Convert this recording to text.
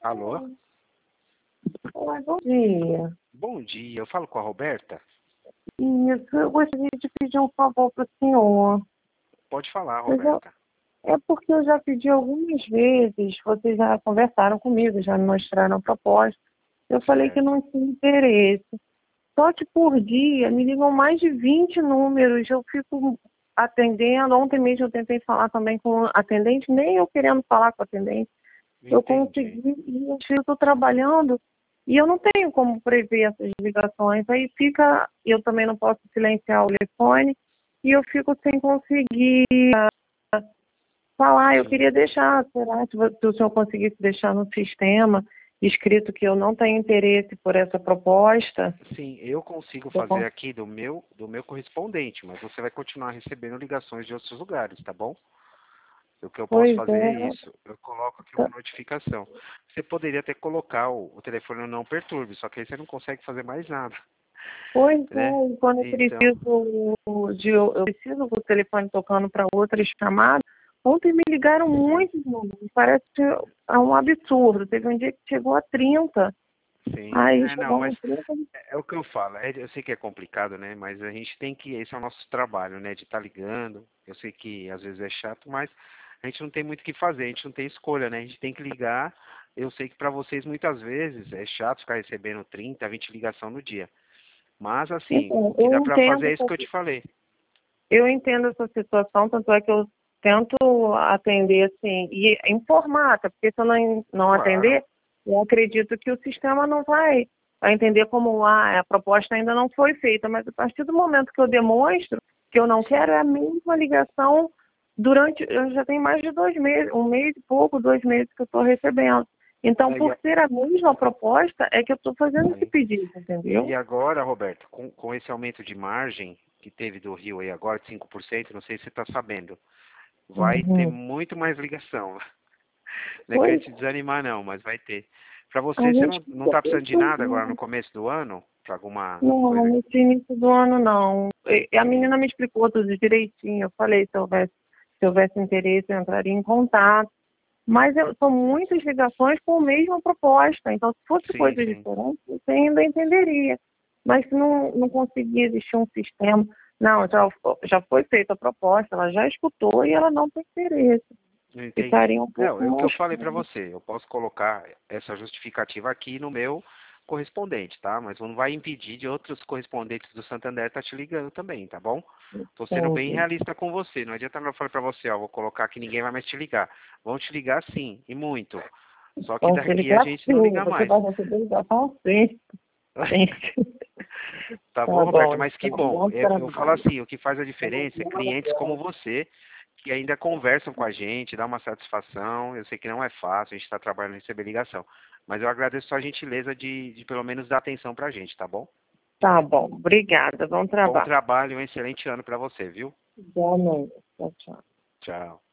Alô? Oi, bom dia. Bom dia, eu falo com a Roberta? Isso, eu gostaria de pedir um favor para o senhor. Pode falar, Eu já- Roberta. É porque eu já pedi algumas vezes, vocês já conversaram comigo, já me mostraram a proposta. Eu falei que Certo. não tinha interesse. Só que por dia me ligam mais de 20 números, eu fico atendendo. Ontem mesmo eu tentei falar também com o atendente, nem eu querendo falar com o atendente. Eu Entendi. consegui, e eu estou trabalhando e eu não tenho como prever essas ligações. Aí fica, eu também não posso silenciar o telefone e eu fico sem conseguir falar. Eu Sim. queria deixar, será que se o senhor conseguisse deixar no sistema escrito que eu não tenho interesse por essa proposta? Sim, eu consigo Eu fazer con- aqui do meu correspondente, mas você vai continuar recebendo ligações de outros lugares, tá bom? O que eu posso Pois fazer é é, isso. Eu coloco aqui uma tá- notificação. Você poderia até colocar o telefone no não perturbe, só que aí você não consegue fazer mais nada, pois né? é, e quando Então, eu preciso do telefone tocando para outras chamadas. Ontem me ligaram sim. muitos números, parece que é um absurdo. Teve um dia que chegou a 30. Sim, Aí não, chegou mas a 30. é o que eu falo. Eu sei que é complicado, né? Mas a gente tem que, esse é o nosso trabalho, né? De estar ligando. Eu sei que às vezes é chato, mas a gente não tem muito o que fazer, a gente não tem escolha, né? A gente tem que ligar. Eu sei que para vocês muitas vezes é chato ficar recebendo 30, 20 ligação no dia. Mas assim, Então, o que dá para fazer é isso que eu te falei. eu entendo essa situação, tanto é que eu tento atender assim, e informar, até porque se eu não Claro. atender, eu acredito que o sistema não vai entender como a proposta ainda não foi feita, mas a partir do momento que eu demonstro que eu não quero, Sim. é a mesma ligação eu já tenho mais de 2 meses, 1 mês e pouco, 2 meses que eu estou recebendo. Então, É, e, por ser a mesma proposta, é que eu estou fazendo esse sim. pedido, entendeu? E agora, Roberto, com esse aumento de margem que teve do Rio aí agora, de 5%, não sei se você está sabendo, vai ter Uhum. muito mais ligação. Não é querer Pois te desanimar, não, mas vai ter. Para a você, você gente não fica tá precisando de nada agora no pensando. começo do ano? Para alguma Não, coisa? nesse início do ano não. A Sim, menina me explicou tudo direitinho. Eu falei se houvesse interesse, eu entraria em contato. Mas são muitas ligações com a mesma proposta. Então, se fosse sim, coisa sim. diferente, você ainda entenderia. Mas se não conseguir existir um sistema, não, já foi feita a proposta, ela já escutou e ela não tem interesse. Não entendi. Ficaria um Não, pouco é o que eu mais falei para claro. você. Eu posso colocar essa justificativa aqui no meu correspondente, tá? Mas não vai impedir de outros correspondentes do Santander estar te ligando também, tá bom? Tô sendo bem Entendi. realista com você. Não adianta eu falar para você, ó, vou colocar que ninguém vai mais te ligar. Vão te ligar sim, e muito. Só que Então, se daqui a ligar gente não sim, liga você mais. vai receber ligação sim. Sim. Tá bom, Tá Roberto, bom, mas que então. bom. Bom Eu falo trabalho. assim, o que faz a diferença é clientes como você, que ainda conversam com a gente, dá uma satisfação. Eu sei que não é fácil, a gente está trabalhando em receber ligação. Mas eu agradeço a gentileza de pelo menos dar atenção pra gente, tá bom? Tá bom. Obrigada. Bom Bom trabalho. trabalho e um excelente ano pra você, viu? Igualmente. Tchau, tchau. Tchau.